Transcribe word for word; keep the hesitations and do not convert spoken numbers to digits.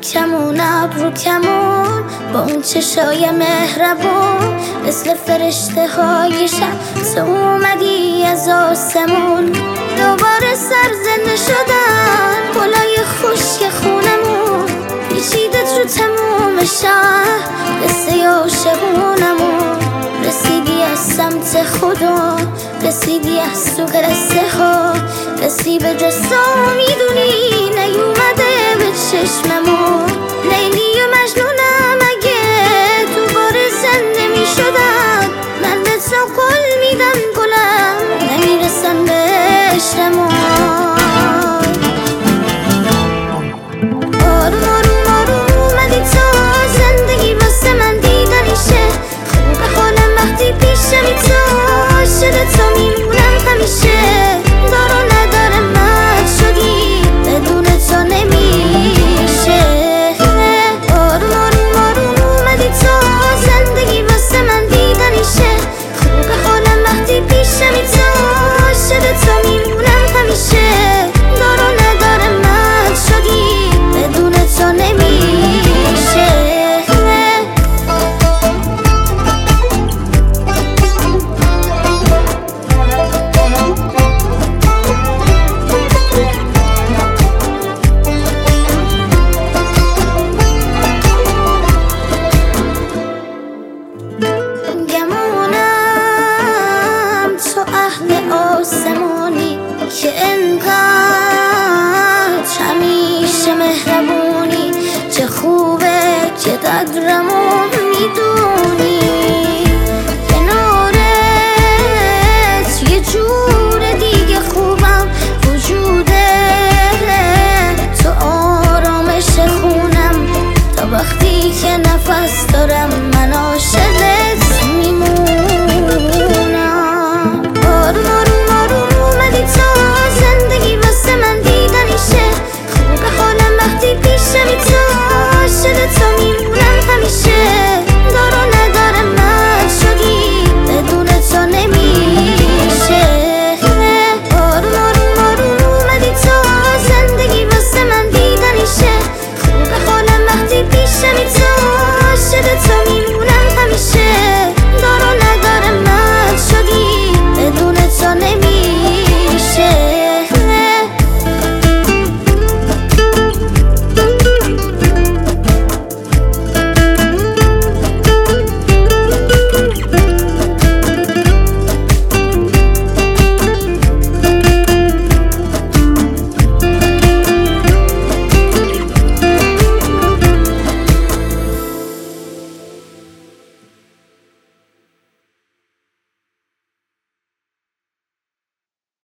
کمون ابرو کمون با اون چشای مهربون مثل فرشته های شب تو اومدی از آسمون دوباره سر زنده شدن گلای خشک خونمون پیچیده تو تموم شهر قصه عاشقونمون رسیدی از سمت خدا رسیدی از تو قصه ها رسی به جسا میدونی نیومده به چشممون لیلی و مجنونم اگه دوباره زنده میشدن من به تو قول میدم گلم نمیرسن به عشقمون آروم آروم آروم اومدی تا زندگی واسه من دیدنیشه خوبه حالم وقتی پیشمی تو عاشق تو میمونم همیشه دارو نداره مد شدی بدون تو نمیشه آروم آروم آروم اومدی تا زندگی واسه من دیدنیشه خوبه حالم وقتی پیشمی تو عاشق تو میمونم همیشه دارو نداره مد شدی بدون تو نمیشه اهل آسمونی که انقدر همیشه مهربونی چه خوبه که قدرمو میدونی کنارت یه جور دیگه خوبم وجوده تو آرامش خونم تا وقتی که نفس دارم من عاشق